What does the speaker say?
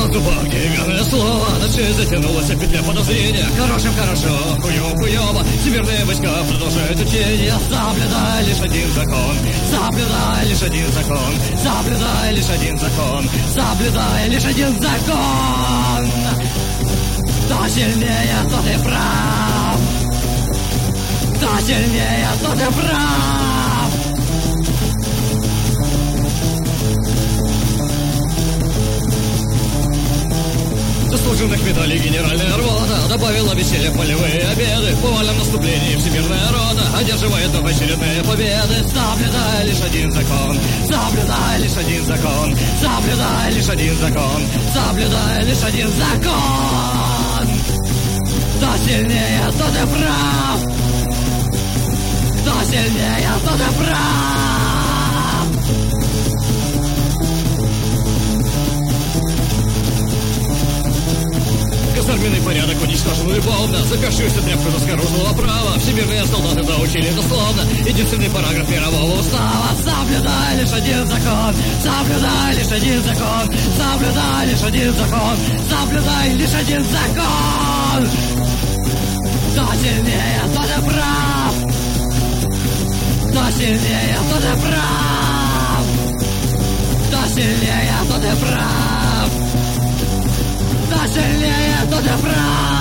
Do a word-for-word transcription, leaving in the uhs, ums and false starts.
зубах деревянное слово. На шее затянулась петля подозрения. Хорошим хорошо, хуёв хуёво. Всемирные войска продолжают учения. Соблюдай лишь один закон. Соблюдай лишь один закон. Соблюдай лишь один закон. Соблюдай лишь один закон. Кто сильнее, тот и прав. Кто сильнее, тот и прав. Заслуженных медалей генеральная рота добавила веселья в полевые обеды. В повальном наступлении всемирная рота одерживает очередные победы. Соблюдай лишь один закон. Соблюдай лишь один закон. Соблюдай лишь один закон. Соблюдай лишь один закон. Кто сильнее, тот и прав. Кто сильнее, тот и прав. Казарменный порядок уничтожен любовно. Запершуюся тряпку заскорузлого права. Всемирные солдаты заучили дословно единственный параграф мирового устава. Соблюдай лишь один закон. Соблюдай лишь один закон. Соблюдай лишь один закон. Соблюдай лишь один закон. Кто сильнее, тот и прав. Кто сильнее, тот и прав. Кто сильнее, тот и прав. Кто сильнее, тот и прав.